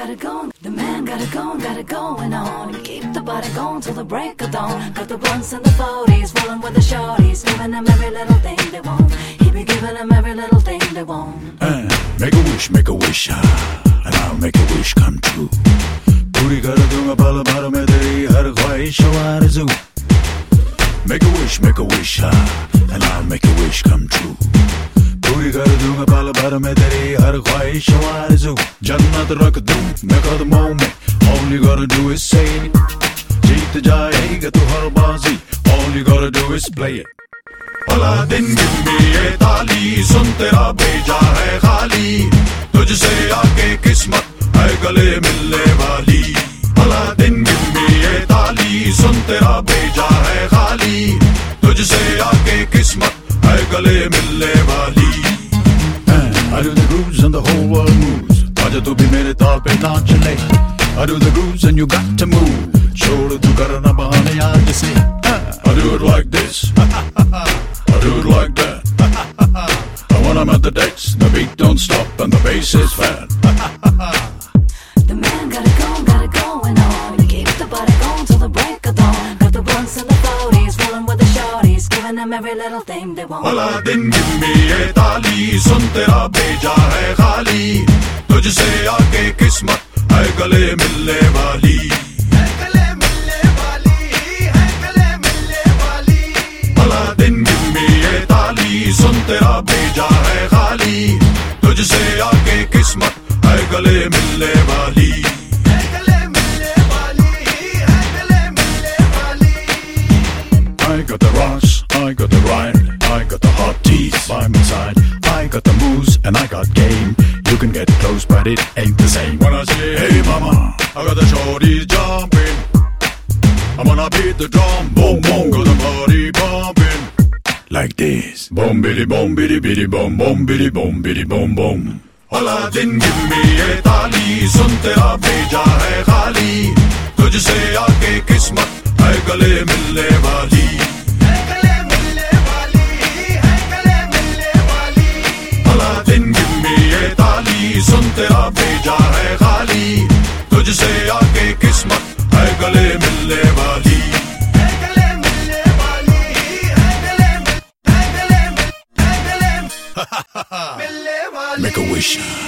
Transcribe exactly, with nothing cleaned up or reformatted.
got it going. The man got it going, got it going on. Keep the body going till the break of dawn. Got the blunts and the forties, rolling with the shorties, giving them every little thing they want. He be giving them every little thing they want. Uh, make a wish, make a wish, ah, and I'll make a wish come true. पूरी कर दूंगा पल भर में तेरी हर ख्वाहिश आरज़ू. Make a wish, make a wish, ah, and I'll make a wish come true. पूरी कर दूंगा पल भर में तेरी हर ख्वाहिश आरज़ू. जन्नत रख दूं मैं कदमों में, all you gotta do is say it. जीत जाएगा तू हर बाजी, all you gotta do is play it. भला दिन गिन में ये ताली, सुन तेरा भेजा है खाली. तुझसे आके किस्मत है गले मिलने वाली. भला दिन गिन में ये ताली, सुन तेरा भेजा है खाली. तुझसे आके किस्मत है गले मिलने वाली. I do the grooves and the whole world moves. आजा तू भी मेरे ताल पे नाच ले. I do the grooves and you got to move. छोड़ तू करना बहाने आज से. I do it like this. I do it like that. And when I'm at the decks, the beat don't stop and the bass is fat. The man got it going, got it going on. Keep the body going till the break of dawn. Got the blunts and the forties, rolling with the shorties, giving them every little thing they want. भला दिन गिन में ये ताली, सुन तेरा भेजा है खाली. तुझसे आके किस्मत है गले मिलने वाली. है गले मिलने वाली, है गले मिलने वाली. भला दिन गिन में ये ताली, सुन तेरा भेजा है खाली. तुझसे आके किस्मत है गले मिलने वाली. है गले मिलने वाली, है गले मिलने वाली. I got the rush, I got the rhyme, I got the hot teeth by my side. I got the moves and I got game. You can get close but it ain't the same. When I say hey mama, I got the shorties jumping. I'm gonna beat the drum, boom boom, got the party bumping. Like this, boom biddy boom biddy biddy boom boom biddy boom biddy boom boom. भला दिन गिन में ये ताली, सुन तेरा भेजा है खाली. तुझसे आके किस्मत है गले मिलने वाली. है गले मिलने वाली, है गले मिलने वाली. भला दिन गिन में ये ताली, सुन तेरा भेजा है खाली. तुझसे आके किस्मत है गले मिलने वाली. है गले मिलने वाली, है गले मिल, है गले मिल, है गले मिलने वाली. Make a wish.